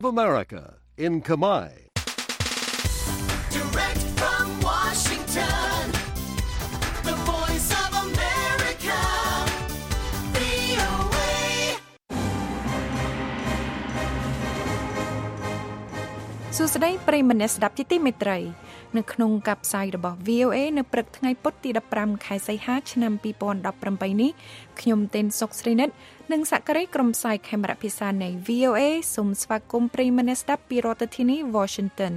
America in Khmer. Direct from Washington, the voice of America, VOA. សួស្តីប្រិយមិត្តអ្នកស្ដាប់ជាទីមេត្រីនៅក្នុងកាប់ផ្សាយរបស់ VOA នៅព្រឹកថ្ងៃពុធទី15ខែសីហាឆ្នាំ2017នេះខ្ញុំទេនសុកស្រីនិតនិងសក្តិក្រុមផ្សាយខេមរៈភាសានៃ VOA សូមស្វាគមន៍ប្រិយមិត្តអ្នកស្ដាប់ពីរដ្ឋធានី Washington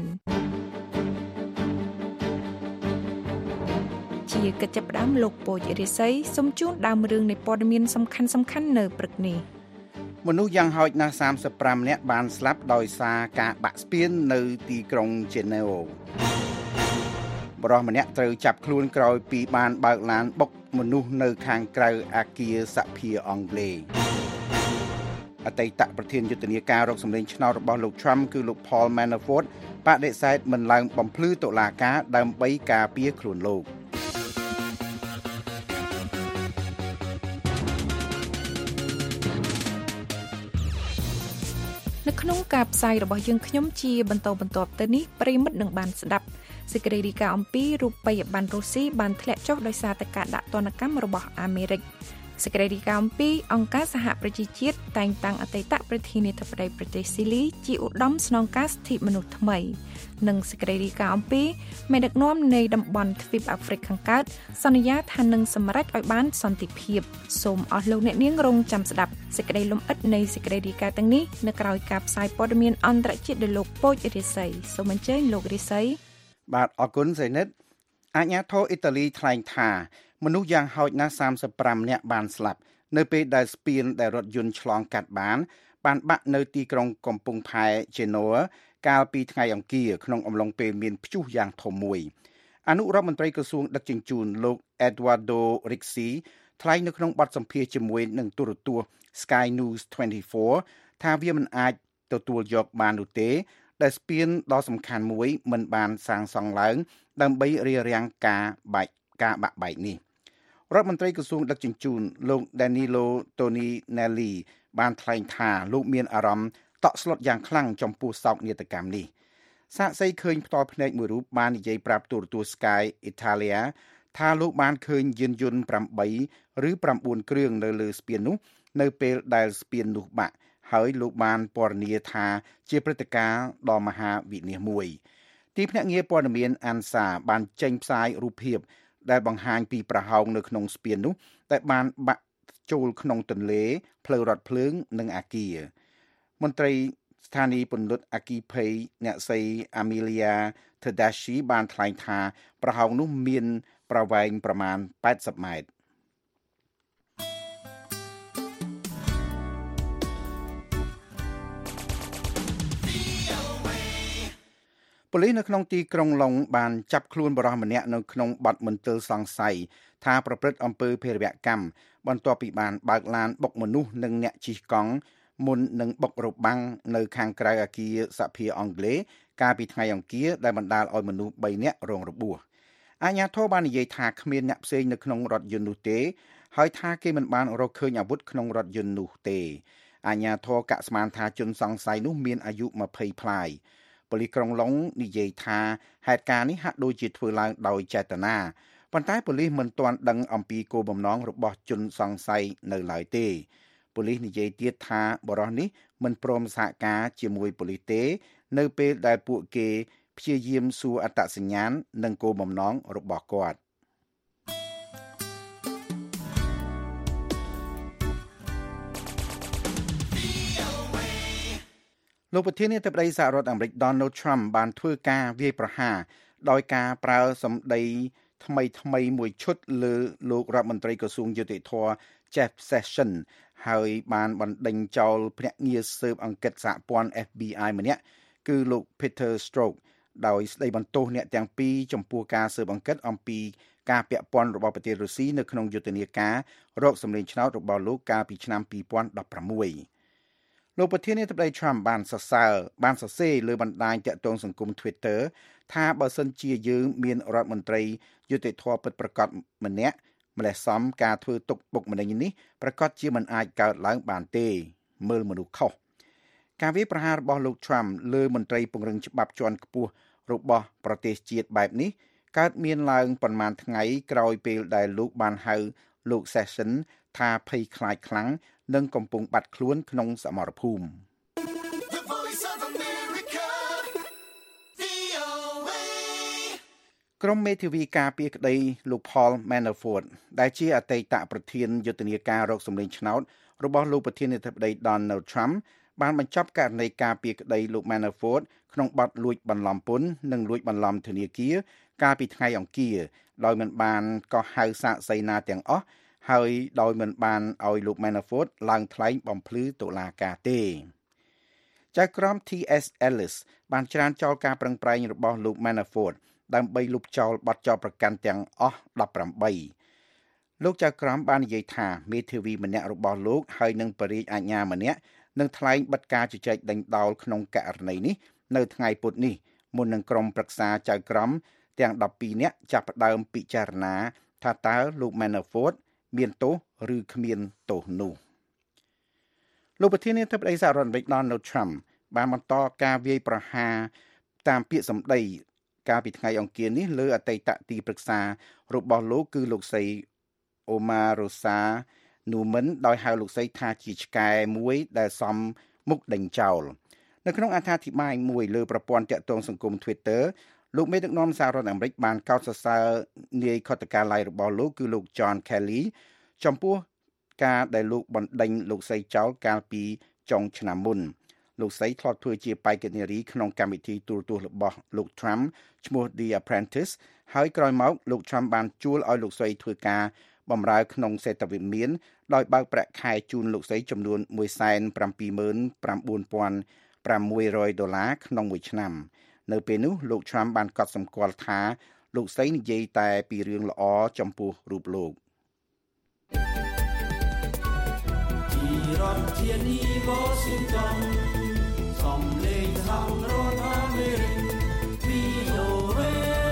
ជាកិច្ចផ្ដើមលោកពូជរិស័យសូមជូនដើមរឿងនៃព័ត៌មានសំខាន់ៗនៅព្រឹកនេះមនុស្សយ៉ាងហោចណាស់35នាក់បានស្លាប់ដោយសារការបាក់ស្ពាននៅទីក្រុងជេណេវបរិះម្នាក់ត្រូវចាប់ខ្លួនក្រោយពីបានបើកឡានបុកមនុស្សនៅខាងក្រៅអគារសភាអង់គ្លេសអតីតប្រធានយុទ្ធនាការរកសម្លេងឆ្នោតរបស់លោក Trump គឺលោក Paul Manafort បដិសេធមិនឡើងបំភ្លឺតុលាការដើម្បីការពារខ្លួនលោកនៅក្នុងការផ្សាយរបស់យើងខ្ញុំជាបន្តបន្ទាប់ទៅនេះប្រិមិត្តនឹងបានស្ដាប់សេចក្តីរាយការណ៍អំពីរូបិយប័ណ្ណរុស្ស៊ីបានធ្លាក់ចុះដោយសារតែការដាក់ទណ្ឌកម្មរបស់អាមេរិកសេចក្តីរាយការណ៍អំពីអង្គការសហប្រជាជាតិតែងតាំងអតីតប្រធានាធិបតីប្រទេសស៊ីលីជាឧត្តមស្នងការសិទ្ធិមនុស្សថ្មីនិងសេចក្តីរាយការណ៍អំពីមេដឹកនាំនៃតំបន់ទ្វីបអាហ្វ្រិកខាងកើតសន្យាថានឹងសម្រេចឲ្យបានសន្តិភាពសូមអស់លោកអ្នកនាងរងចាំស្ដាប់សេចក្តីលម្អិតនៃសេចក្តីរាយការណ៍ទាំងនេះនៅក្រៅការផ្សាយព័ត៌មានអន្តរជាតិដោយលោកពូជរិស័យសូមអញ្ជើញលោករិស័យបាទអរគុណសេនិតអាជ្ញាធរអ៊ីតាលីថ្លែងថាមនុស្សយ៉ាងហោចណាស់35នាក់បានស្លាប់នៅពេលដែលស្ពានដែលរថយន្តឆ្លងកាត់បានបាក់នៅទីក្រុងកំពង់ផែជេណូកាលពីថ្ងៃអង្គារក្នុងអំឡុងពេលមានព្យុះយ៉ាងធំមួយអនុរដ្ឋមន្ត្រីក្រសួងដឹកជញ្ជូនលោក Eduardo Rixi ថ្លែងនៅក្នុងបទសម្ភាសន៍ជាមួយនឹងទូរទស្សន៍ Sky News 24 ថាវាមិនអាចទទួលយកបាននោះទេដែលស្ពានដ៏សំខាន់មួយមិនបានសាងសង់ឡើងដើម្បីរារាំងការបាក់បែកនេះរដ្ឋមន្ត្រីក្រសួងដឹកជញ្ជូនលោក Danilo Toninelli បានថ្លែងថាលោកមានអារម្មណ៍តក់ស្លុតយ៉ាងខ្លាំងចំពោះសោកនាដកម្មនេះសាក្សីឃើញផ្ទាល់ភ្នែកមួយរូបបាននិយាយប្រាប់ទូរទស្សន៍ Sky Italia ថាលោកបានឃើញយានយន្ត8ឬ9គ្រឿងនៅលើស្ពាននោះនៅពេលដែលស្ពាននោះបាក់ហើយលោកបានពណ៌នាថាជាព្រឹត្តិការណ៍ដ៏មហាវិនាសមួយទីភ្នាក់ងារព័ត៌មានអានសាបានចេញផ្សាយរូបភាពដែលបង្ហាញពីប្រហោងនៅក្នុងស្ពាននោះតែបានបាក់ចូលក្នុងទន្លេផ្លូវរថភ្លើងនិងអាគារមន្ត្រីស្ថានីយ៍ពន្លត់អគ្គិភ័យអ្នកស្រី Amelia Tedeschi បានថ្លែងថាប្រហោងនោះមានប្រវែងប្រមាណ80ម៉ែត្រប៉ូលីសនៅក្នុងទីក្រុងឡុងបានចាប់ខ្លួនបុរសម្នាក់នៅក្នុងបទមន្ទិលសង្ស័យថាប្រព្រឹត្តអំពើភេរវកម្មបន្ទាប់ពីបានបើកឡានបុកមនុស្សនិងអ្នកជិះកង់មុននឹងបុករបាំងនៅខាងក្រៅអគារសភាអង់គ្លេសកាលពីថ្ងៃអង្គារដែលបណ្ដាលឲ្យមនុស្ស3នាក់រងរបួសអាជ្ញាធរបាននិយាយថាគ្មានអ្នកផ្សេងនៅក្នុងរថយន្តនោះទេហើយថាគេមិនបានរកឃើញអាវុធក្នុងរថយន្តនោះទេអាជ្ញាធរកាក់ស្មានថាជនសង្ស័យនោះមានអាយុ20ប្លាយប៉ូលីសក្រុងឡុងនិយាយថាហេតុការណ៍នេះហាក់ដូចជាធ្វើឡើងដោយចេតនាប៉ុន្តែប៉ូលីសមិនទាន់ដឹងអំពីគោលបំណងរបស់ជនសង្ស័យនៅឡើយទេប៉ូលីសនិយាយទៀតថាបរិះនេះមិនព្រមសហការជាមួយប៉ូលីសទេនៅពេលដែលពួកគេព្យាយាមសួរអត្តសញ្ញាណនិងគោលបំណងរបស់គាត់លោកប្រធានាធិបតីសហរដ្ឋអាមេរិក Donald Trump បានធ្វើការវាយប្រហារដោយការប្រើសម្ដីថ្មីមួយឈុតលើលោករដ្ឋមន្ត្រីក្រសួងយុតិធម៌ Jeff Sessions ហើយបានបណ្ដេញចោលភ្នាក់ងារស៊ើបអង្កេតសហព័ន្ធ FBI ម្នាក់គឺលោក Peter Strzok ដោយស្ដីបន្ទោសអ្នកទាំងពីរចំពោះការស៊ើបអង្កេតអំពីការពាក់ព័ន្ធរបស់ប្រទេសរុស្ស៊ីនៅក្នុងយុទ្ធនាការរកសម្លេងឆ្នោតរបស់លោកកាលពីឆ្នាំ2016លោកប្រធានាធិបតី Trump បានសរសេរលើបណ្ដាញទាក់ទងសង្គម Twitter ថាបើសិនជាយើងមានរដ្ឋមន្ត្រីយុត្តិធម៌ពិតប្រាកដម្នាក់ម្លេះសំការធ្វើទុកបុកម្នេញនេះប្រកាសជាមិនអាចកើតឡើងបានទេមើលមនុស្សខុសការវាយប្រហាររបស់លោក Trump លើមន្ត្រីពង្រឹងច្បាប់ជាន់ខ្ពស់របស់ប្រទេសជាតិបែបនេះកើតមានឡើងប៉ុន្មានថ្ងៃក្រោយពេលដែលលោកបានហៅលោក Sessions ថាភ័យខ្លាចខ្លាំងនិងកំពុងបាត់ខ្លួនក្នុងសមរភូមិ The Voice of America, VOA. ក្រុមមេធាវីការពារក្តីលោក Paul Manafort ដែលជាអតីតប្រធានយុទ្ធនាការរកសម្លេងឆ្នោតរបស់លោកប្រធានាធិបតី Donald Trump បានបញ្ចប់ករណីការពារក្តីលោក Manafort ក្នុងបទលួចបន្លំពន្ធនិងលួចបន្លំធនាគារកាលពីថ្ងៃអង្គារដោយមិនបានកោះហៅសាកសីណាទាំងអស់ហើយដោយមិនបានឲ្យលោក Manafort ឡើងថ្លែងបំភ្លឺតុលាការទេចៅក្រម T.S. Ellis បានច្រានចោលការប្រឹងប្រែងរបស់លោក Manafort ដើម្បីលុបចោលបទចោទប្រកាន់ទាំងអស់18លោកចៅក្រមបាននិយាយថាមេធាវីម្នាក់របស់លោកហើយនឹងបរិយាអាជ្ញាម្នាក់នឹងថ្លែងបិទការជជែកដេញដោលក្នុងករណីនេះនៅថ្ងៃពុធនេះមុននឹងក្រុមប្រឹក្សាចៅក្រមទាំង12នាក់ចាប់ផ្ដើមពិចារណាថាតើលោក Manafort មានទោសឬគ្មានទោសនោះលោកប្រធានាធិបតីសហរដ្ឋអាមេរិក Donald Trump បានបន្តការវាយប្រហារតាមពាក្យសម្ដីកាលពីថ្ងៃអង្គារនេះលើអតីតទីប្រឹក្សារបស់លោកគឺលោកស្រី Omarosa Newman ដោយហៅលោកស្រីថាជាឆ្កែមួយដែលសមមុខដេញចោលនៅក្នុងអត្ថាធិប្បាយមួយលើប្រព័ន្ធតាក់ទងសង្គម Twitter លោកមេដឹកនាំសហរដ្ឋអាមេរិកបានកោតសរសើរនាយខុទ្ទកាល័យរបស់លោកគឺលោក John Kelly ចំពោះការដែលលោកបណ្ដេញលោកស្រីចោលកាលពីចុងឆ្នាំមុនលោកស្រីធ្លាប់ធ្វើជាបេក្ខនារីក្នុងកម្មវិធីទូរទស្សន៍របស់លោក Trump ឈ្មោះ The Apprentice ហើយក្រោយមកលោក Trump បានជួលឲ្យលោកស្រីធ្វើការបម្រើក្នុងសេដ្ឋវិមានដោយបើកប្រាក់ខែជូនលោកស្រីចំនួន$179,600ក្នុងមួយឆ្នាំនៅពេលនោះលោក Trump បានកត់សម្គាល់ថាលោកស្រីនិយាយតែពីរឿងល្អចំពោះរូបលោកពីរដ្ឋធានី Washington សំឡេងសហរដ្ឋអាមេរិក VOA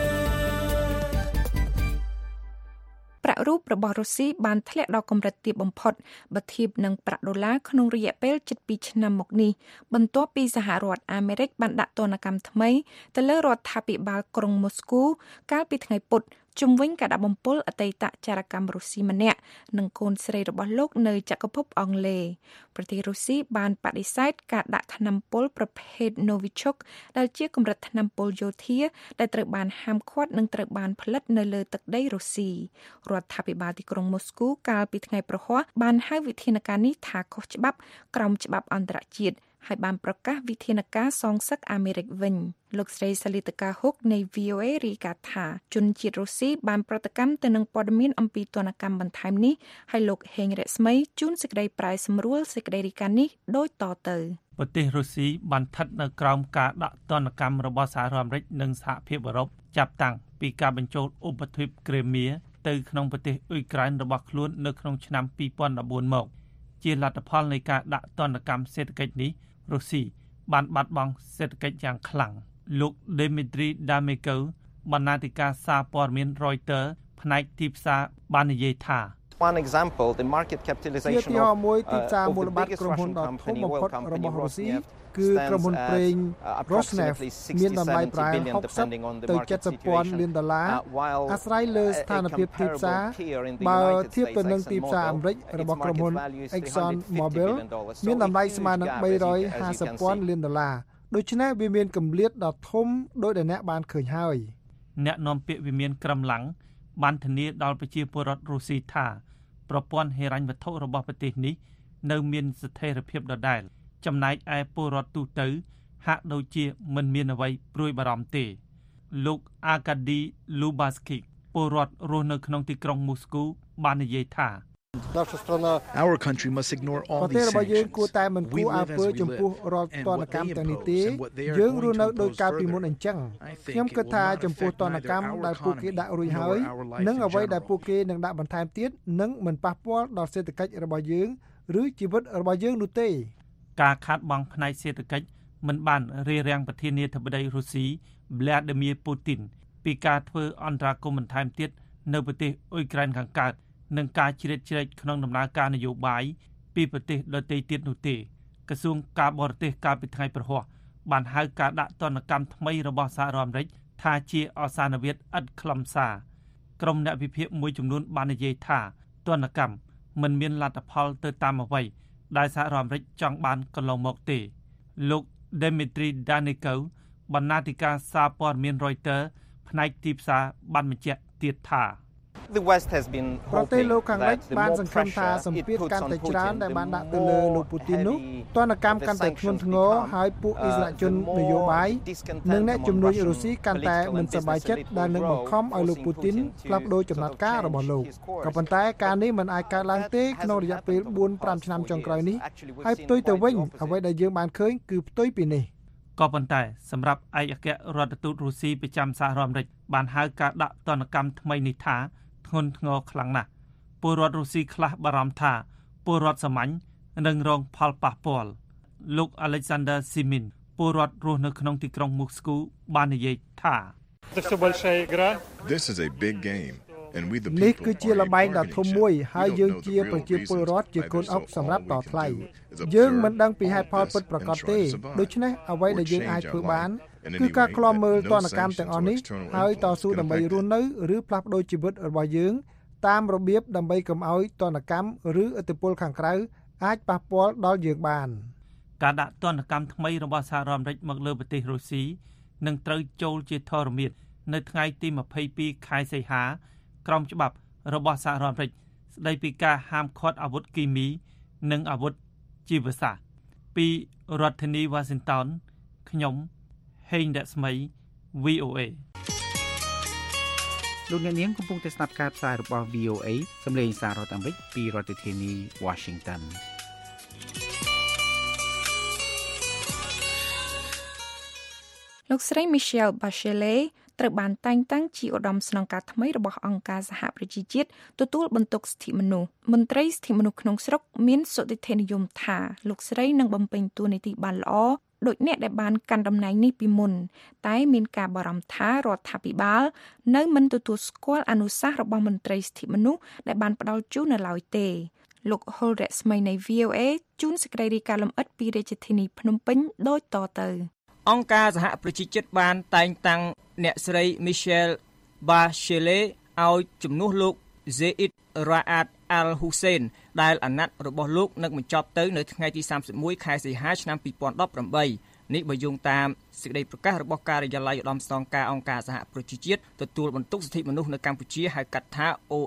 ប្រាក់រូបរបស់រុស្ស៊ីបានធ្លាក់ដល់កម្រិតទាបបំផុតបើធៀបនឹងប្រាក់ដុល្លារក្នុងរយៈពេលជិត2ឆ្នាំមកនេះបន្ទាប់ពីសហរដ្ឋអាមេរិកបានដាក់ទណ្ឌកម្មថ្មីទៅលើរដ្ឋាភិបាលក្រុងម៉ូស្គូកាលពីថ្ងៃពុធជំវិញការដាក់បំពុលអតីតចារកម្មរុស្ស៊ីម្នាក់និងកូនស្រីរបស់លោកនៅចក្រភពអង់គ្លេសប្រទេសរុស្ស៊ីបានបដិសេធការដាក់ថ្នាំពុលប្រភេទ Novichok ដែលជាកម្រិតថ្នាំពុលយោធាដែលត្រូវបានហាមឃាត់និងត្រូវបានផលិតនៅលើទឹកដីរុស្ស៊ីរដ្ឋាភិបាលទីក្រុងម៉ូស្គូកាលពីថ្ងៃប្រហ័សបានហៅវិធានការនេះថាខុសច្បាប់ក្រោមច្បាប់អន្តរជាតិហើយបានប្រកាសវិធានការសងសឹកអាមេរិកវិញលោកស្រីសាលីតាកាហុកនៃ VOA រាយការណ៍ថាជនជាតិរុស្ស៊ីបានប្រតិកម្មទៅនឹងព័ត៌មានអំពីទណ្ឌកម្មបន្ថែមនេះហើយលោកហេងរស្មីជួនសេចក្តីប្រែសម្រួលសេចក្តីរាយការណ៍នេះដូចតទៅប្រទេសរុស្ស៊ីបានស្ថិតនៅក្រោមការដាក់ទណ្ឌកម្មរបស់សហរដ្ឋអាមេរិកនិងសហភាពអឺរ៉ុបចាប់តាំងពីការបញ្ចូលឧបទ្វីបក្រេមៀទៅក្នុងប្រទេសអ៊ុយក្រែនរបស់ខ្លួននៅក្នុងឆ្នាំ2014មកជាលទ្ធផលនៃការដាក់ទណ្ឌកម្មសេដ្ឋកិច្ចនេះរុស្ស៊ីបានបាត់បង់សេដ្ឋកិច្ចយ៉ាងខ្លាំងលោក Dmitry Damekov បណ្ណាធិការសារព័ត៌មាន Reuters ផ្នែកទីផ្សារបាននិយាយថា One example, the market capitalization of the biggest Russian company, oil company Rosneft, គឺក្រុមហ៊ុនប្រេង Rosneft មានតម្លៃប្រាក់60ទៅ70,000លានដុល្លារអាស្រ័យលើស្ថានភាពទីផ្សារបើធៀបទៅនឹងទីផ្សារអាមេរិករបស់ក្រុមហ៊ុន Exxon Mobil មានតម្លៃស្មើនឹង350,000លានដុល្លារដូច្នេះវាមានគម្លាតដ៏ធំដោយដែលអ្នកបានឃើញហើយអ្នកនាំពាក្យវិមានក្រំឡាំងបានធានាដល់ប្រជាពលរដ្ឋរុស្ស៊ីថាប្រព័ន្ធហិរញ្ញវត្ថុរបស់ប្រទេសនេះនៅមានស្ថិរភាពដដែលចំណែកឯពលរដ្ឋទូទៅហាក់ដូចជាមិនមានអ្វីព្រួយបារម្ភទេលោក Arkady Lubasky ពលរដ្ឋរស់នៅក្នុងទីក្រុងមូស្គូបាននិយាយថា Our country must ignore all ប្រទេស these របស់យើង sanctions. គួរតែមិនគួរអើពើចំពោះរដ្ឋទណ្ឌកម្មទាំងនេះទេយើងរស់នៅដោយកាលពីមុនអញ្ចឹងខ្ញុំគិតថាចំពោះទណ្ឌកម្មដែលពួកគេដាក់រួចហើយនិងអ្វីដែលពួកគេនឹងដាក់បន្ថែមទៀតនឹងមិនប៉ះពាល់ដល់សេដ្ឋកិច្ចរបស់យើងឬជីវិតរបស់យើងនោះទេការខាត់បងផ្នែកសេដ្ឋកិច្ចមិនបានរារាំងប្រធានាធិបតីរុស្ស៊ី Vladimir Putin ពីការធ្វើអន្តរាគមន៍បន្ថែមទៀតនៅប្រទេសអ៊ុយក្រែនខាងកើតនិងការជ្រៀតជ្រែកក្នុងដំណើរការនយោបាយពីប្រទេសដទៃទៀតនោះទេក្រសួងការបរទេសកាលពីថ្ងៃព្រហស្បតិ៍បានហៅការដាក់ទណ្ឌកម្មថ្មីរបស់សហរដ្ឋអាមេរិកថាជាអសានវិទ្យាឥតខ្លឹមសារក្រុមអ្នកវិភាគមួយចំនួនបាននិយាយថាទណ្ឌកម្មមិនមានលទ្ធផលទៅតាមអ្វីដែលសហរដ្ឋអាមេរិកចង់បានកន្លងមកទេលោក Dmitry Danikov បណ្ណាធិការសារព័ត៌មាន Reuters ផ្នែកទីផ្សារបានបញ្ជាក់ទៀតថាប្រទេសលោកខាងលិចបានសង្ឃឹមថាសម្ពាធកាន់តែច្រើនដែលបានដាក់ទៅលើលោកពូទីននោះទណ្ឌកម្មកាន់តែធ្ងន់ធ្ងរហើយពួកអិសរាជជននយោបាយនិងអ្នកជំនួយរុស្ស៊ីកាន់តែមិនសប្បាយចិត្តដែលនឹងបង្ខំឲ្យលោកពូទីនផ្លាស់ប្តូរចំណាត់ការរបស់លោកក៏ប៉ុន្តែការនេះមិនអាចកើតឡើងទេក្នុងរយៈពេល 4-5 ឆ្នាំចុងក្រោយនេះហើយផ្ទុយទៅវិញអ្វីដែលយើងបានឃើញគឺផ្ទុយពីនេះក៏ប៉ុន្តែសម្រាប់ឯកអគ្គរដ្ឋទូតរុស្ស៊ីប្រចាំសហរដ្ឋអាមេរិកបានហៅការដាក់ទណ្ឌកម្មថ្មីនេះថាធ្ងន់ធ្ងរខ្លាំងណាស់ពលរដ្ឋរុស្ស៊ីខ្លះបារម្ភថាពលរដ្ឋសាមញ្ញនឹងរងផលប៉ះពាល់លោក Alexander Simin ពលរដ្ឋរស់នៅក្នុងទីក្រុងមូស្គូបាននិយាយថា This is a big game and we the people នេះគឺជាល្បែងដ៏ធំមួយហើយយើងជាប្រជាពលរដ្ឋជាកូនអុកសម្រាប់តថ្លៃយើងមិនដឹងពីហេតុផលពិតប្រាកដទេដូច្នេះអ្វីដែលយើងអាចធ្វើបានគឺការឃ្លាំមើលទណ្ឌកម្មទាំងអស់នេះហើយតស៊ូដើម្បីរស់នៅឬផ្លាស់ប្តូរជីវិតរបស់យើងតាមរបៀបដើម្បីកុំឲ្យទណ្ឌកម្មឬឥទ្ធិពលខាងក្រៅអាចប៉ះពាល់ដល់យើងបានការដាក់ទណ្ឌកម្មថ្មីរបស់សហរដ្ឋអាមេរិកមកលើប្រទេសរុស្ស៊ីនឹងត្រូវចូលជាធរមាត្រនៅថ្ងៃទី22ខែសីហាក្រោមច្បាប់របស់សហរដ្ឋអាមេរិកស្ដីពីការហាមឃាត់អាវុធគីមីនិងអាវុធជីវសាស្ត្រពីរដ្ឋធានី Washington ខ្ញុំហេងរស្មី VOA លោកអ្នកនាងកំពុងតែស្ដាប់ការផ្សាយរបស់ VOA សម្លេងសាររដ្ឋអាមេរិកពីរដ្ឋធានី Washington លោកស្រី Michelle Bachelet ត្រូវបានតែងតាំងជាឧត្តមស្នងការថ្មីរបស់អង្គការសហប្រជាជាតិទទួលបន្ទុកសិទ្ធិមនុស្សមន្ត្រីសិទ្ធិមនុស្សក្នុងស្រុកមានសុតិធិនិយមថាលោកស្រីនឹងបំពេញតួនាទីបានល្អដោយអ្នកដែលបានកាន់តំណែងនេះពីមុនតែមានការបារម្ភថារដ្ឋាភិបាលនៅមិនទទួលស្គាល់អនុសាសន៍របស់មន្ត្រីសិទ្ធិមនុស្សដែលបានផ្ដល់ជូននៅឡើយទេលោក Hol រស្មីនៃ VOA ជូនសេចក្តីរាយការណ៍លម្អិតពីរាជធានីភ្នំពេញដូចតទៅអង្គការសហប្រជាជាតិបានតែងតាំងអ្នកស្រី Michelle Bachelet ឲ្យជំនួសលោក Zeid Ra'ad Al-Hussein ដែលអាណត្តិរបស់លោកនឹងបញ្ចប់ទៅនៅថ្ងៃទី31ខែសីហាឆ្នាំ2018នេះបើយោងតាមសេចក្តីប្រកាសរបស់ការិយាល័យឧត្តមស្នងការអង្គការសហប្រជាជាតិទទួលបន្ទុកសិទ្ធិមនុស្សនៅកម្ពុជាហៅកាត់ថា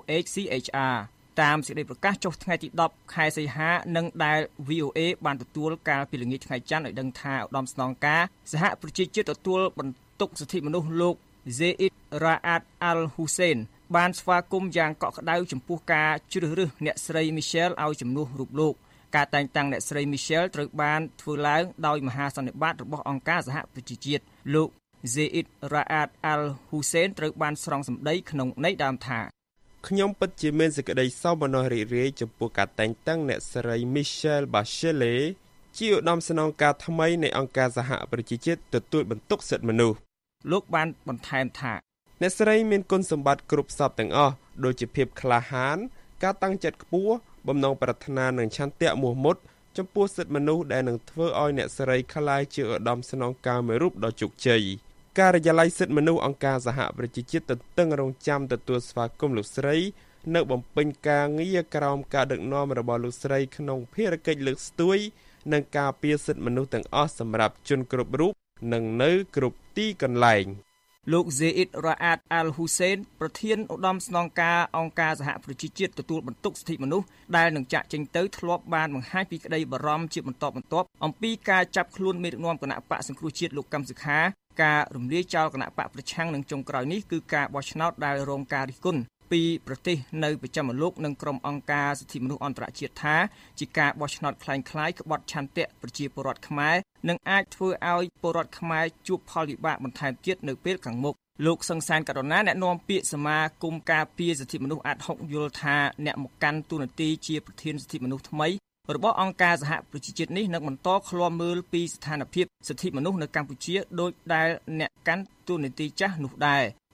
OHCHR តាមសេចក្តីប្រកាសចុះថ្ងៃទី10ខែសីហានឹងដែល VOA បានទទួលកាលពីល្ងាចថ្ងៃច័ន្ទឲ្យដឹងថាឧត្តមស្នងការសហប្រជាជាតិទទួលបន្ទុកសិទ្ធិមនុស្សលោក Zeid Ra'ad Al-Hussein បានស្វាគមន៍យ៉ាងកក់ក្ដៅចំពោះការជ្រើសរើសអ្នកស្រី Michelle ឲ្យជំនួសរូបលោកការតែងតាំងអ្នកស្រី Michelle ត្រូវបានធ្វើឡើងដោយមហាសន្និបាតរបស់អង្គការសហប្រជាជាតិលោក Zeid Ra'ad Al-Hussein ត្រូវបានស្រង់សម្ដីក្នុងន័យដើមថាខ្ញុំពិតជាមានសេចក្តីសោមនស្សរីករាយចំពោះការតែងតាំងអ្នកស្រី Michelle Bachelet ជាឧត្តមស្នងការថ្មីនៃអង្គការសហប្រជាជាតិទទួលបន្ទុកសិទ្ធិមនុស្សលោកបានបន្ថែមថាអ្នកស្រីមានគុណសម្បត្តិគ្រប់សពទាំងអស់ដូចជាភាពក្លាហានការតាំងចិត្តខ្ពស់បំណងប្រាថ្នានិងឆន្ទៈមោះមុតចំពោះសិទ្ធិមនុស្សដែលនឹងធ្វើឲ្យអ្នកស្រីក្លាយជាឧត្តមស្នងការមួយរូបដ៏ជោគជ័យការិយាល័យសិទ្ធិមនុស្សអង្គការសហប្រជាជាតិទន្ទឹងរង់ចាំទទួលស្វាគមន៍លោកស្រីនៅបំពេញការងារក្រោមការដឹកនាំរបស់លោកស្រីក្នុងភារកិច្ចលើកស្ទួយនិងការពារសិទ្ធិមនុស្សទាំងអស់សម្រាប់ជនគ្រប់រូបនិងនៅគ្រប់ទីកន្លែងលោក Zeid Ra'ad Al-Hussein ប្រធានឧត្តមស្នងការអង្គការសហប្រជាជាតិទទួលបន្ទុកសិទ្ធិមនុស្សដែលនឹងចាក់ចេញទៅធ្លាប់បានបង្ហាញពីក្តីបារម្ភជាបន្តបន្ទាប់អំពីការចាប់ខ្លួនមេដឹកនាំគណៈបកសង្គ្រោះជាតិលោកកឹមសុខាការរំលាយចោលគណៈបកប្រឆាំងនឹងចុងក្រោយនេះគឺការបោះឆ្នោតដែលរងការរិះគន់ពីប្រទេសនៅប្រចាំលោកនិងក្រុមអង្គការសិទ្ធិមនុស្សអន្តរជាតិថាជាការបោះឆ្នោតคล้ายៗក្បត់ឆន្ទៈប្រជាពលរដ្ឋខ្មែរនិងអាចធ្វើឲ្យពលរដ្ឋខ្មែរជួបផលវិបាកបន្ថែមទៀតនៅពេលខាងមុខលោកសង្សានករុណាអ្នកនាំពាក្យសមាគមការពារសិទ្ធិមនុស្សអាត់ហុកយល់ថាអ្នកមកកាន់តួនាទីជាប្រធានសិទ្ធិមនុស្សថ្មីរបស់អង្គការសហប្រជាជាតិនេះនឹងបន្តឃ្លាំមើលពីស្ថានភាពសិទ្ធិមនុស្សនៅកម្ពុជាដោយដែលអ្នកកាន់តួនាទីចាស់នោះដែរ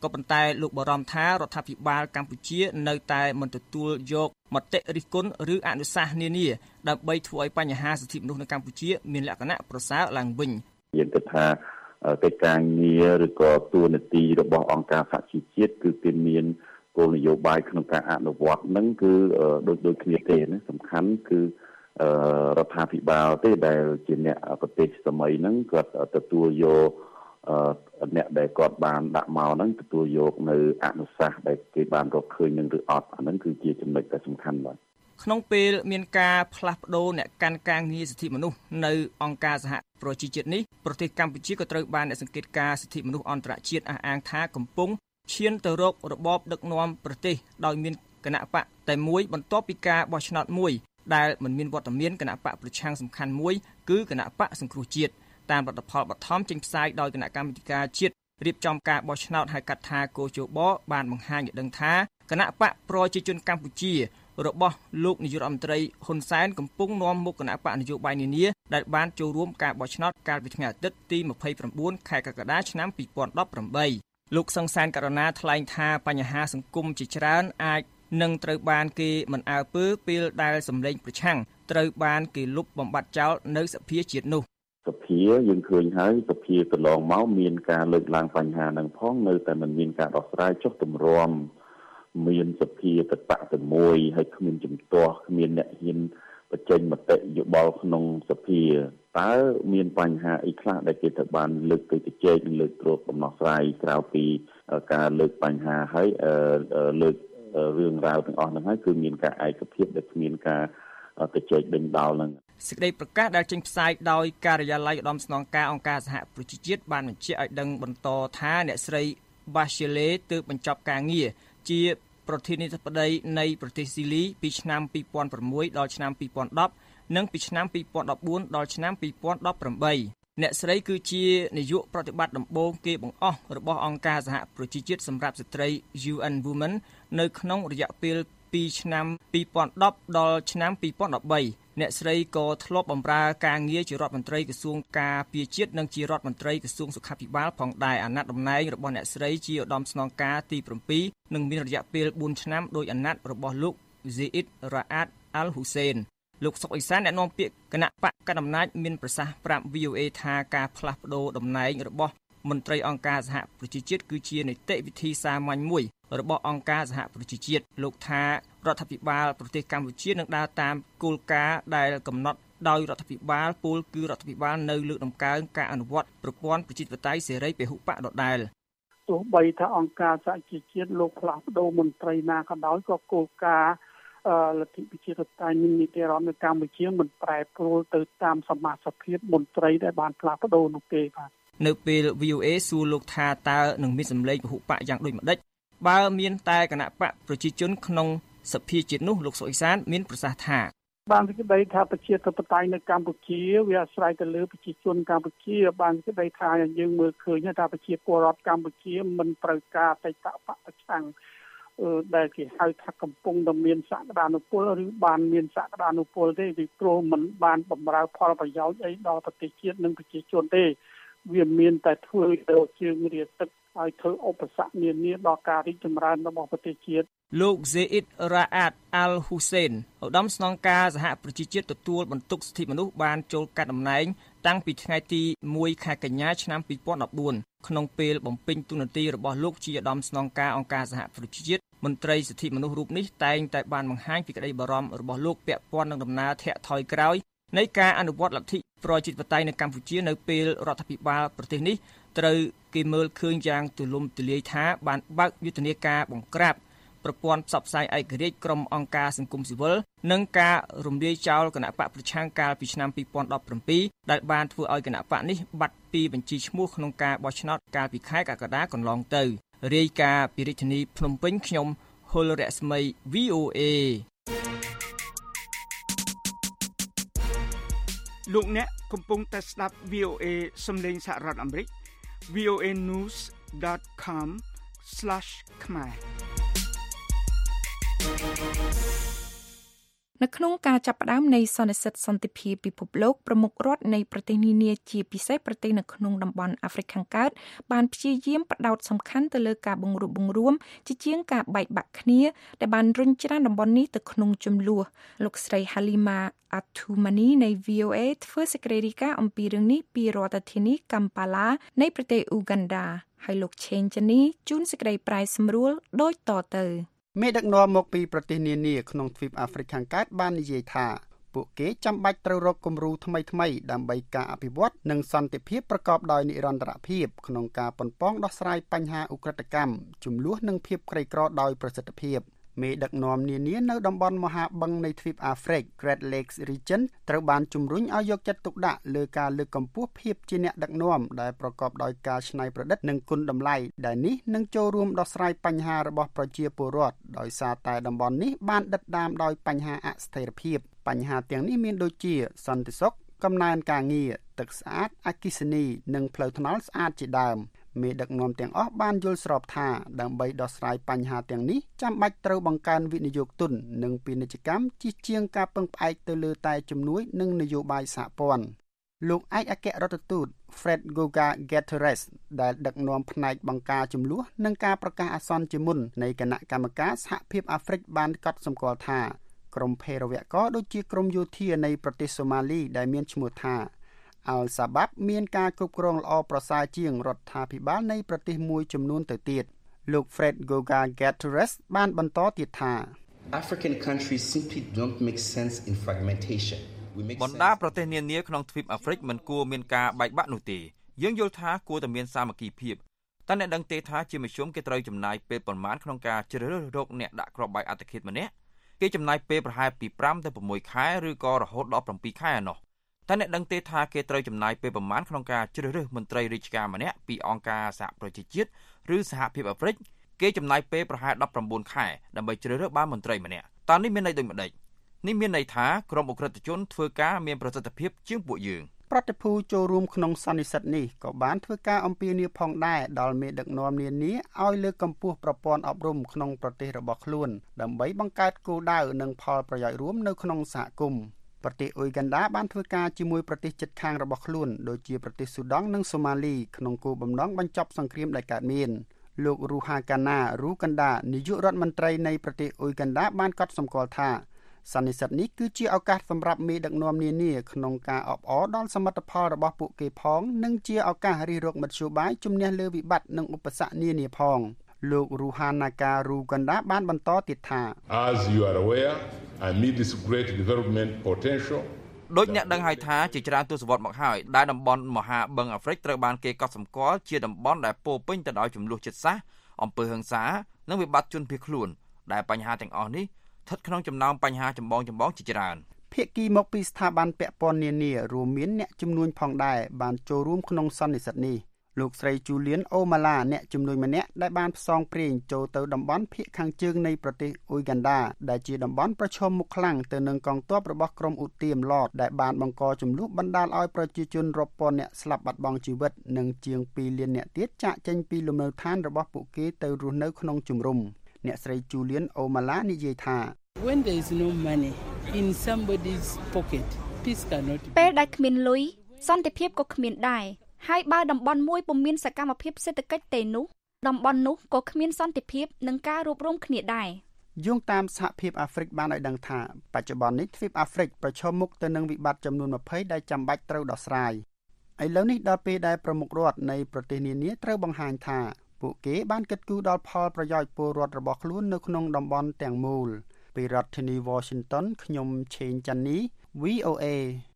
ក៏ប៉ុន្តែលោកបារម្ភថារដ្ឋាភិបាលកម្ពុជានៅតែមិនទទួលយកមតិរិះគន់ឬអនុសាសន៍នានាដើម្បីធ្វើឲ្យបញ្ហាសិទ្ធិមនុស្សនៅកម្ពុជាមានលក្ខណៈប្រសើរឡើងវិញយើងគិតថាកិច្ចការងារឬក៏តួនាទីរបស់អង្គការសហជីវជាតិគឺគេមានគោលនយោបាយក្នុងការអនុវត្តនឹងគឺដូចគ្នាទេណាសំខាន់គឺរដ្ឋាភិបាលទេដែលជាអ្នកប្រទេសសម័យហ្នឹងគាត់ទទួលយកអ្នកដែលគាត់បានដាក់មកហ្នឹងទទួលយកនៅអនុសាសន៍ដែលគេបានរកឃើញនឹងឬអត់អាហ្នឹងគឺជាចំណុចដែលសំខាន់បាទក្នុងពេលមានការផ្លាស់ប្ដូរអ្នកកាន់ការងារសិទ្ធិមនុស្សនៅអង្គការសហប្រជាជាតិនេះប្រទេសកម្ពុជាក៏ត្រូវបានអ្នកសង្កេតការណ៍សិទ្ធិមនុស្សអន្តរជាតិអះអាងថាកំពុងឈានទៅរករបបដឹកនាំប្រទេសដោយមានគណៈបកតែមួយបន្ទាប់ពីការបោះឆ្នោតមួយដែលមិនមានវត្តមានគណៈបកប្រឆាំងសំខាន់មួយគឺគណៈបកសង្គ្រោះជាតិតាមរដ្ឋផលបឋមចេញផ្សាយដោយគណៈកម្មាធិការជាតិរៀបចំការបោះឆ្នោតហៅកាត់ថាកោជបបានបង្ហាញឲ្យដឹងថាគណៈបកប្រជាជនកម្ពុជារបស់លោកនាយករដ្ឋមន្ត្រីហ៊ុនសែនកំពុងនាំមុខគណៈបកនយោបាយនានាដែលបានចូលរួមការបោះឆ្នោតកាលពីថ្ងៃអាទិត្យទី29ខែកក្កដាឆ្នាំ2018លោកសង្សានករណាថ្លែងថាបញ្ហាសង្គមជាច្រើនអាចនឹងត្រូវបានគេមិនអើពើពេលដែលសម្លេងប្រឆាំងត្រូវបានគេលុបបំបាត់ចោលនៅសភាជាតិនោះសភាយើងឃើញហើយសភាកន្លងមកមានការលើកឡើងបញ្ហានឹងផងនៅតែមិនមានការដោះស្រាយចុះទម្រាំមានសភាតតៈតែមួយហើយគ្មានជំទាស់គ្មានអ្នកហ៊ានបញ្ចេញមតិយោបល់ក្នុងសភាតើមានបញ្ហាអីខ្លះដែលគេត្រូវបានលើកទៅជជែកនិងលើកទ្រព្យដំណោះស្រាយក្រៅពីការលើកបញ្ហាហើយលើករឿងរ៉ាវទាំងអស់ហ្នឹងហើយគឺមានការឯកភាពដែលគ្មានការជជែកដេញដោលហ្នឹងសេចក្តីប្រកាសដែលចេញផ្សាយដោយការិយាល័យឧត្តមស្នងការអង្គការសហប្រជាជាតិបានបញ្ជាក់ឲ្យដឹងបន្តថាអ្នកស្រី Bachelet ទើបបញ្ចប់ការងារជាប្រធានាធិបតីនៃប្រទេសស៊ីលីពីឆ្នាំ2006ដល់ឆ្នាំ2010និងពីឆ្នាំ2014ដល់ឆ្នាំ2018អ្នកស្រីគឺជានាយកប្រតិបត្តិដំបូងគេបង្អស់របស់អង្គការសហប្រជាជាតិសម្រាប់ស្ត្រី UN Women នៅក្នុងរយៈពេលពីឆ្នាំ2010ដល់ឆ្នាំ2013អ្នកស្រីក៏ធ្លាប់បម្រើការងារជារដ្ឋមន្ត្រីក្រសួងការពារជាតិនិងជារដ្ឋមន្ត្រីក្រសួងសុខាភិបាលផងដែរអាណត្តិតំណែងរបស់អ្នកស្រីជាឧត្តមស្នងការទី7និងមានរយៈពេល4ឆ្នាំដោយអាណត្តិរបស់លោក Zeid Ra'ad Al-Hussein លោកសុកអេសានអ្នកនាំពាក្យគណៈបកកណ្ដាលអំណាចមានប្រសាសន៍ប្រាប់ VOA ថាការផ្លាស់ប្ដូរតំណែងរបស់មន្ត្រីអង្គការសហប្រជាជាតិគឺជានីតិវិធីសាមញ្ញមួយរបស់អង្គការសហប្រជាជាតិលោកថារដ្ឋាភិបាលប្រទេសកម្ពុជានឹងដើរតាមគោលការណ៍ដែលកំណត់ដោយរដ្ឋាភិបាលពលគឺរដ្ឋាភិបាលនៅលើកដំកើងការអនុវត្តប្រព័ន្ធប្រជាធិបតេយ្យសេរីពហុបកដដែលទោះបីថាអង្គការសហជីវជាតិលោកផ្លាស់ប្ដូរមន្ត្រីណាក៏ដោយក៏គោលការណ៍លទ្ធិប្រជាធិបតេយ្យនីតិរដ្ឋនៅកម្ពុជាមិនប្រែប្រួលទៅតាមសមាជិកភាពមន្ត្រីដែលបានផ្លាស់ប្ដូរនោះទេបាទនៅពេល VOA សួរលោកថាតើនឹងមានសម្លេងពហុបកយ៉ាងដូចម្ដេចបើមានតែគណៈបកប្រជាជនក្នុងសភាជាតិនោះលោកសុកអេសានមានប្រសាសន៍ថាបានសេចក្តីថាប្រជាធិបតេយ្យនៅកម្ពុជាវាអាស្រ័យទៅលើប្រជាជនកម្ពុជាបានសេចក្តីថាយើងមើលឃើញថាប្រជាពលរដ្ឋកម្ពុជាមិនត្រូវការអតីតបកប្រឆាំងដែលគេហៅថាកំពុងតែមានសក្តានុពលឬបានមានសក្តានុពលទេពីព្រោះមិនបានបម្រើផលប្រយោជន៍អីដល់ប្រទេសជាតិនិងប្រជាជនទេវាមានតែធ្វើទៅជើងរាទឹកហើយធ្វើឧបសគ្គនានាដល់ការរីកចម្រើនរបស់ប្រទេសជាតិលោក Zeid Ra'ad Al-Hussein ឧត្តមស្នងការសហប្រជាជាតិទទួលបន្ទុកសិទ្ធិមនុស្សបានចូលកាត់តំណែងតាំងពីថ្ងៃទី1ខែកញ្ញាឆ្នាំ2014ក្នុងពេលបំពេញតួនាទីរបស់លោកជាឧត្តមស្នងការអង្គការសហប្រជាជាតិមន្ត្រីសិទ្ធិមនុស្សរូបនេះតែងតែបានបង្ហាញពីក្តីបារម្ភរបស់លោកពាក់ព័ន្ធនឹងដំណើរធាក់ថយក្រោយនៃការអនុវត្តលទ្ធិប្រជាធិបតេយ្យនៅកម្ពុជានៅពេលរដ្ឋាភិបាលប្រទេសនេះត្រូវគេមើលឃើញយ៉ាងទូលំទូលាយថាបានបើកយុទ្ធនាការបង្ក្រាបប្រព័ន្ធផ្សព្វផ្សាយឯករាជ្យក្រុមអង្គការសង្គមស៊ីវិលនិងការរំលាយចោលគណៈបកប្រឆាំងកាលពីឆ្នាំ2017ដែលបានធ្វើឲ្យគណៈបកនេះបាត់ពីបញ្ជីឈ្មោះក្នុងការបោះឆ្នោតកាលពីខែកក្កដាកន្លងទៅរាយការណ៍ពីរាជធានីភ្នំពេញខ្ញុំហុលរស្មី VOA លោកអ្នកកំពុងតែស្ដាប់ VOA សំឡេងសហរដ្ឋអាមេរិក voanews.com/khmer នៅក្នុងការចាប់ផ្ដើមនៃសន្និសីទសន្តិភាពពិភពលោកប្រមុខរដ្ឋនៃប្រទេសនានាជាពិសេសប្រទេសនៅក្នុងតំបន់អាហ្វ្រិកខាងកើតបានព្យាយាមផ្ដោតសំខាន់ទៅលើការបង្រួបបង្រួមជាជាងការបែកបាក់គ្នាដែលបានរុញច្រានតំបន់នេះទៅក្នុងជម្លោះលោកស្រី Halima Athumani នៃ VOA ធ្វើសេចក្តីរាយការណ៍អំពីរឿងនេះពីរដ្ឋធានី Kampala នៃប្រទេស Uganda ហើយលោក Chen Chani ជូនសេចក្តីប្រាយសម្រួលដូចតទៅមេដឹកនាំមកពីប្រទេសនានាក្នុងទ្វីបអាហ្វ្រិកខាងកើតបាននិយាយថាពួកគេចាំបាច់ត្រូវរកគំរូថ្មីៗដើម្បីការអភិវឌ្ឍនិងសន្តិភាពប្រកបដោយនិរន្តរភាពក្នុងការប៉ុនប៉ងដោះស្រាយបញ្ហាឧក្រិដ្ឋកម្មជំលោះនិងភាពក្រីក្រដោយប្រសិទ្ធភាពមេដឹកនាំនានានៅតំបន់មហាបឹងនៃទ្វីបអាហ្វ្រិក Great Lakes Region ត្រូវបានជំរុញឲ្យយកចិត្តទុកដាក់លើការលើកកម្ពស់ភាពជាអ្នកដឹកនាំដែលប្រកបដោយការច្នៃប្រឌិតនិងគុណតម្លៃដែលនេះនឹងចូលរួមដោះស្រាយបញ្ហារបស់ប្រជាពលរដ្ឋដោយសារតែតំបន់នេះបានដិតដាមដោយបញ្ហាអស្ថិរភាពបញ្ហាទាំងនេះមានដូចជាសន្តិសុខកំណើនការងារទឹកស្អាតអគ្គិសនីនិងផ្លូវថ្នល់ស្អាតជាដើមមេដឹកនាំទាំងអស់បានយល់ស្របថាដើម្បីដោះស្រាយបញ្ហាទាំងនេះចាំបាច់ត្រូវបង្កើនវិនិយោគទុននិងពាណិជ្ជកម្មជាជាងការពឹងផ្អែកទៅលើតែជំនួយនិងនយោបាយសហព័ន្ធលោកឯកអគ្គរដ្ឋទូត Fred Goga Gutierrez ដែលដឹកនាំផ្នែកបង្ការជំនួសនិងការប្រកាសអាសន្នជាមុននៃគណៈកម្មការសហភាពអាហ្វ្រិកបានកត់សម្គាល់ថាក្រុមភេរវករដូចជាក្រុមយោធានៃប្រទេសសូម៉ាលីដែលមានឈ្មោះថាAl-Shabaab មានការគ្រប់គ្រងល្អប្រសើរជាងរដ្ឋាភិបាលនៃប្រទេសមួយចំនួនទៅទៀតលោក Fred Goga Gutierrez បានបន្តទៀតថា African countries simply don't make sense in fragmentation បណ្ដាប្រទេសនានាក្នុងទ្វីបអាហ្វ្រិកមិនគួរមានការបែកបាក់នោះទេយើងយល់ថាគួរតែមានសាមគ្គីភាពតែអ្នកដឹងទេថាជាមធ្យមគេត្រូវចំណាយពេលប៉ុន្មានក្នុងការជ្រើសរើសរកអ្នកដាក់គ្រាប់បែកអត្តឃាតម្នាក់គេចំណាយពេលប្រហែលពី5ទៅ6ខែឬក៏រហូតដល់7ខែឯណោះតែអ្នកដឹងទេថាគេត្រូវចំណាយពេលប្រមាណក្នុងការជ្រើសរើសមន្ត្រីរាជការម្នាក់ពីអង្គការសហប្រជាជាតិឬសហភាពអាហ្វ្រិកគេចំណាយពេលប្រហែល19ខែដើម្បីជ្រើសរើសបានមន្ត្រីម្នាក់តើនេះមានន័យដូចម្ដេចនេះមានន័យថាក្រុមអ ுக ្រិតជនធ្វើការមានប្រសិទ្ធភាពជាងពួកយើងប្រតិភូចូលរួមក្នុងសន្និសីទនេះក៏បានធ្វើការអំពាវនាវផងដែរដល់មេដឹកនាំនានាឲ្យលើកកម្ពស់ប្រព័ន្ធអប់រំក្នុងប្រទេសរបស់ខ្លួនដើម្បីបង្កើតគោលដៅនិងផលប្រយោជន៍រួមនៅក្នុងសហគមន៍ប្រទេសអ៊ុយហ្គាន់ដាបានធ្វើការជាមួយប្រទេសជិតខាងរបស់ខ្លួនដូចជាប្រទេសស៊ូដង់និងសូម៉ាលីក្នុងគោលបំណងបញ្ចប់សង្គ្រាមដែលកើតមានលោករូហាកាណារូកាន់ដានាយករដ្ឋមន្ត្រីនៃប្រទេសអ៊ុយហ្គាន់ដាបានកត់សម្គាល់ថាសន្និសីទនេះគឺជាឱកាសសម្រាប់មេដឹកនាំនានាក្នុងការអបអរដល់សមិទ្ធផលរបស់ពួកគេផងនិងជាឱកាសរិះរកមធ្យោបាយជំនះលើវិបត្តិនិងឧបសគ្គនានាផងលោករូហាណាការូកាន់ដាបានបន្តទៀតថា As you are aware amid this great development potential ដូចអ្នកដឹងហើយថាជាច្រើនទសវត្សរ៍មកហើយដែលតំបន់មហាបឹងអាហ្វ្រិកត្រូវបានគេកត់សម្គាល់ជាតំបន់ដែលពោពេញទៅដោយចំនួនជាតិសាសន៍អំពើហិង្សានិងវិបត្តិជនភៀសខ្លួនដែលបញ្ហាទាំងអស់នេះស្ថិតក្នុងចំណោមបញ្ហាចម្បងជាច្រើនភាគីមកពីស្ថាប័នពាក់ព័ន្ធនានារួមមានអ្នកជំនួញផងដែរបានចូលរួមក្នុងសន្និសីទនេះលោកស្រី Julian Omala អ្នកជំនួយម្នាក់ដែលបានផ្សងព្រេងចូលទៅតំបន់ភាគខាងជើងនៃប្រទេសអ៊ុយហ្គាន់ដាដែលជាតំបន់ប្រឈមមុខខ្លាំងទៅនឹងកងទ័ពរបស់ក្រុមឧទាមឡតដែលបានបង្កចំនួនបណ្ដាលឲ្យប្រជាជនរាប់ពាន់នាក់ស្លាប់បាត់បង់ជីវិតនិងជាង2លាននាក់ទៀតចាកចេញពីលំនៅឋានរបស់ពួកគេទៅរស់នៅក្នុងជំរំអ្នកស្រី Julian Omala និយាយថា When there is no money in somebody's pocket peace cannot ពេលដែលគ្មានលុយសន្តិភាពក៏គ្មានដែរហើយបើតំបន់មួយពុំមានសកម្មភាពសេដ្ឋកិច្ចទេនោះតំបន់នោះក៏គ្មានសន្តិភាពនិងការរួបរวมគ្នាដែរយោងតាមសហភាពអាហ្វ្រិកបានឲ្យដឹងថាបច្ចុប្បន្ននេះទ្វីបអាហ្វ្រិកប្រឈមមុខទៅនឹងវិបត្តិចំនួន20ដែលចាំបាច់ត្រូវដោះស្រាយឥឡូវនេះដល់ពេលដែលប្រមុខរដ្ឋនៃប្រទេសនានាត្រូវបង្ហាញថាពួកគេបានគិតគូរដល់ផលប្រយោជន៍ពលរដ្ឋរបស់ខ្លួននៅក្នុងតំបន់ទាំងមូលពីរដ្ឋធានី Washington ខ្ញុំឆេងចាន់នី VOA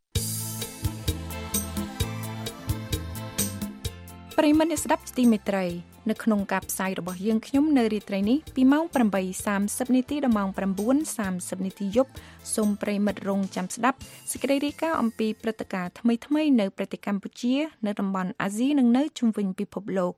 ប្រិយមិត្តអ្នកស្ដាប់ជាទីមេត្រីនៅក្នុងការផ្សាយរបស់យើងខ្ញុំនៅរាត្រីនេះពីម៉ោង 8:30 នាទីដល់ម៉ោង 9:30 នាទីយប់សូមប្រិយមិត្តរងចាំស្ដាប់សេចក្តីរាយការណ៍អំពីព្រឹត្តិការណ៍ថ្មីៗនៅប្រទេសកម្ពុជានៅតំបន់អាស៊ីនិងនៅជុំវិញពិភពលោក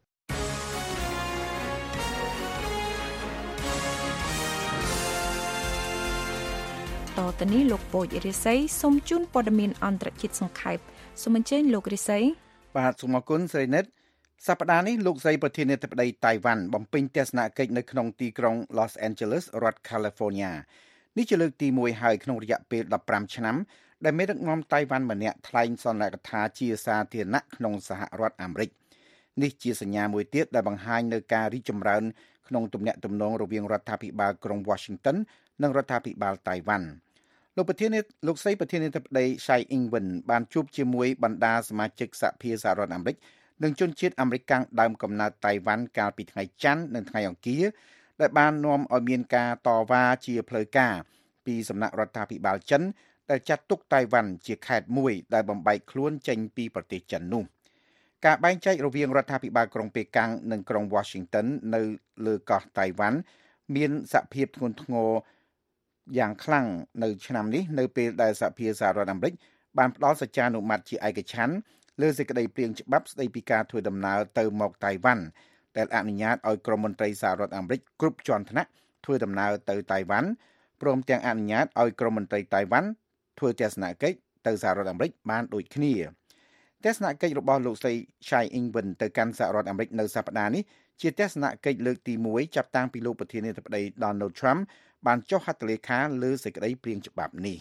តទៅនេះលោកពូជរិស័យសូមជូនព័ត៌មានអន្តរជាតិសង្ខេបសូមអញ្ជើញលោករិស័យបាទសូមអរគុណស្រីនិតសប្តាហ៍នេះលោកស្រីប្រធានាធិបតីតៃវ៉ាន់បំពេញទស្សនកិច្ចនៅក្នុងទីក្រុង Los Angeles រដ្ឋ California នេះជាលើកទី1ហើយក្នុងរយៈពេល15ឆ្នាំដែលមេដឹកនាំតៃវ៉ាន់ម្នាក់ថ្លែងសន្និដ្ឋានថាជាសាធារណៈក្នុងសហរដ្ឋអាមេរិកនេះជាសញ្ញាមួយទៀតដែលបង្ហាញនៅការរីកចម្រើនក្នុងទំនាក់ទំនងរវាងរដ្ឋាភិបាលក្រុង Washington និងរដ្ឋាភិបាលតៃវ៉ាន់លោកស្រីប្រធានាធិបតី Tsai Ing-wen បានជួបជាមួយបណ្ដាសមាជិកសហភាពសហរដ្ឋអាមេរិកនិងជនជាតិអាមេរិកដើមកំណើតតៃវ៉ាន់កាលពីថ្ងៃច័ន្ទនិងថ្ងៃអង្គារដែលបាននាំឲ្យមានការតវ៉ាជាផ្លូវការពីសំណាក់រដ្ឋាភិបាលចិនដែលចាត់ទុកតៃវ៉ាន់ជាខេត្តមួយដែលបំបែកខ្លួនចេញពីប្រទេសចិននោះការបែងចែករវាងរដ្ឋាភិបាលក្រុងប៉េកាំងនិងក្រុង Washington នៅលើកោះតៃវ៉ាន់មានសភាពធ្ងន់ធ្ងរយ៉ាងខ្លាំងនៅឆ្នាំនេះនៅពេលដែលសហភាពសហរដ្ឋអាមេរិកបានផ្ដល់សច្ចានុម័តជាឯកច្ឆន្ទលើសេចក្តីព្រាងច្បាប់ស្តីពីការធ្វើដំណើរទៅមកតៃវ៉ាន់ដែលអនុញ្ញាតឲ្យក្រុមមន្ត្រីសហរដ្ឋអាមេរិកគ្រប់ជាន់ថ្នាក់ធ្វើដំណើរទៅតៃវ៉ាន់ព្រមទាំងអនុញ្ញាតឲ្យក្រុមមន្ត្រីតៃវ៉ាន់ធ្វើទស្សនកិច្ចទៅសហរដ្ឋអាមេរិកបានដូចគ្នាទស្សនកិច្ចរបស់លោកស្រី Tsai Ing-wen ទៅកាន់សហរដ្ឋអាមេរិកនៅសប្តាហ៍នេះជាទស្សនកិច្ចលើកទី1ចាប់តាំងពីលោកប្រធានាធិបតី Donald Trump បានចុះហត្ថលេខាលើសេចក្តីព្រាងច្បាប់នេះ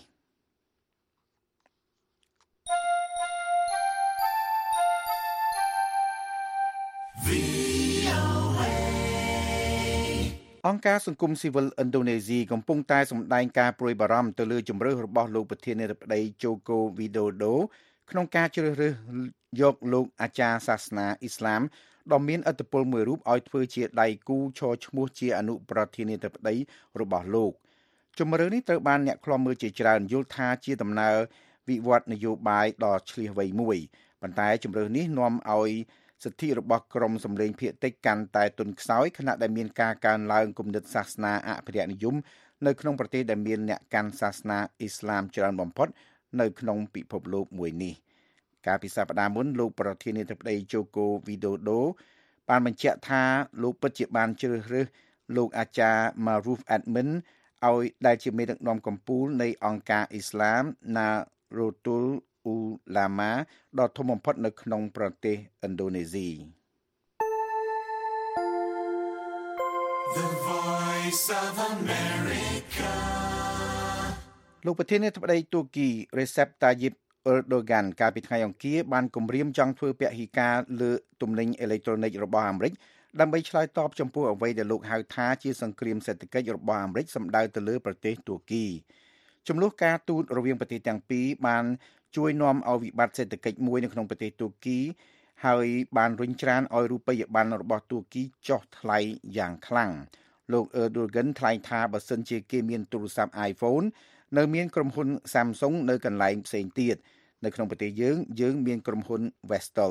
អង្គការសង្គមស៊ីវិលឥណ្ឌូនេស៊ីកំពុងតែសម្ដែងការព្រួយបារម្ភទៅលើជម្រើសរបស់លោកប្រធានាធិបតី Joko Widodo ក្នុងការជ្រើសរើសយកលោកអាចារ្យសាសនាអ៊ីស្លាមដ៏មានឥទ្ធិពលមួយរូបឲ្យធ្វើជាដៃគូឈរឈ្មោះជាអនុប្រធានាធិបតីរបស់លោកជម្រើសនេះត្រូវបានអ្នកឃ្លាំមើលជាច្រើនយល់ថាជាដំណើរវិវត្តនយោបាយដ៏ឆ្លៀសវៃមួយប៉ុន្តែជម្រើសនេះនាំឲ្យសិទ្ធិរបស់ក្រុមសម្លេងភាគតិចកាន់តែទន់ខ្សោយខណៈដែលមានការកើនឡើងគំនិតសាសនាអភិរក្សនិយមនៅក្នុងប្រទេសដែលមានអ្នកកាន់សាសនាអ៊ីស្លាមច្រើនបំផុតនៅក្នុងពិភពលោកមួយនេះកាលពីសប្តាហ៍មុនលោកប្រធានាធិបតី Joko Widodo បានបញ្ជាក់ថាលោកពិតជាបានជ្រើសរើសលោកអាចារ្យ Maruf Amin ឲ្យដែលជាមេដឹកនាំកម្ពុជានៃអង្គការអ៊ីស្លាម Nahdlatul Ulama ដ៏ធំបំផុតនៅក្នុងប្រទេសឥណ្ឌូនេស៊ី The Voice of America លោកប្រធានាធិបតីទួរគី Recep Tayyip Erdogan កាលពីថ្ងៃអង្គារបានគម្រាមចង់ធ្វើពហិការលើទំនិញអេឡិចត្រូនិករបស់អាមេរិកដើម្បីឆ្លើយតបចំពោះអ្វីដែលលោកហៅថាជាសង្គ្រាមសេដ្ឋកិច្ចរបស់អាមេរិកសម្ដៅទៅលើប្រទេសទួរគីចំនួនការទូតរវាងប្រទេសទាំងពីរបានជួយនាំឲ្យវិបត្តិសេដ្ឋកិច្ចមួយនៅក្នុងប្រទេសទួរគីហើយបានរុញច្រានឲ្យរូបិយប័ណ្ណរបស់ទួរគីចុះថ្លៃយ៉ាងខ្លាំងលោក Erdogan ថ្លែងថាបើសិនជាគេមានទូរស័ព្ទ iPhone នៅមានក្រុមហ៊ុន Samsung នៅកន្លែងផ្សេងទៀតនៅក្នុងប្រទេសយើងមានក្រុមហ៊ុន Vestel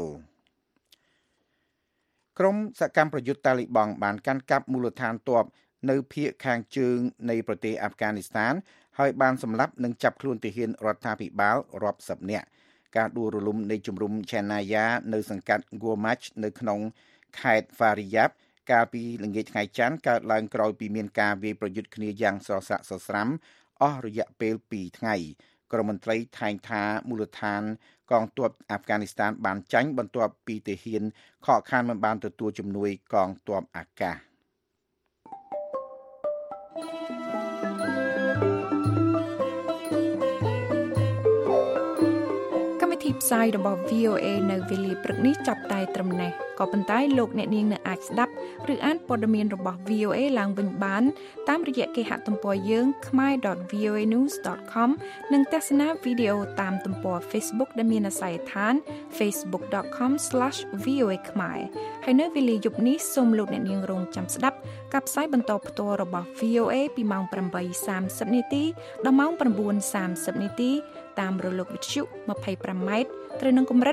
ក្រុមសកម្មប្រយុទ្ធតាលីបង់បានកាន់កាប់មូលដ្ឋានទ័ពនៅភាគខាងជើងនៃប្រទេសអាហ្វហ្គានីស្ថានហើយបានសម្លាប់និងចាប់ខ្លួនទាហានរដ្ឋាភិបាលរាប់សិបនាក់ការដួលរលំនៃជំរំ Chennaya នៅសង្កាត់ Gormach នៅក្នុងខេត្ត Faryab កាលពីល្ងាចថ្ងៃច័ន្ទកើតឡើងក្រោយពីមានការវាយប្រយុទ្ធគ្នាយ៉ាងស្រស័ក្តិស្រស្រាំអស់រយៈពេល2ថ្ងៃក្រមមន្ត្រីថែងថាមូលដ្ឋានកងទ័ពអាហ្វហ្គានីស្ថានបានចាញ់បន្ទាប់ពីទាហានខកខានមិនបានទទួលជំនួយកងទ័ពអាកាសផ្សាយរបស់ VOA នៅវេលាព្រឹកនេះចាប់តែត្រឹមនេះក៏ប៉ុន្តែលោកអ្នកនាងនៅអាចស្ដាប់ឬអានព័ត៌មានរបស់ VOA ឡើងវិញបានតាមរយៈគេហទំព័រយើង khmer.voanews.com និងទស្សនាវីដេអូតាមទំព័រ Facebook ដែលមានអាសយដ្ឋាន facebook.com/voa khmer ហើយនៅវេលាយប់នេះសូមលោកអ្នកនាងរងចាំស្ដាប់ការផ្សាយបន្តផ្ទាល់របស់ VOA ពីម៉ោង 8:30 នាទីដល់ម៉ោង 9:30 នាទីតាមរលកវិទ្យុ25ម៉ែត្រត្រូវនឹងកម្រិត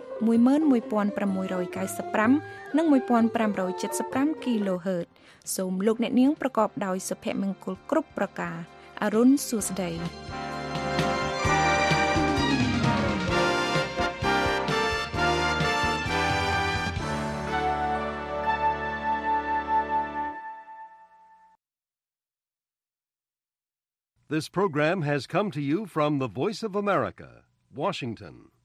11695 និង 1575 kHz សូមលោកអ្នកនាងប្រកបដោយសុភមង្គលគ្រប់ប្រការអរុនសួស្តី This program has come to you from the Voice of America, Washington.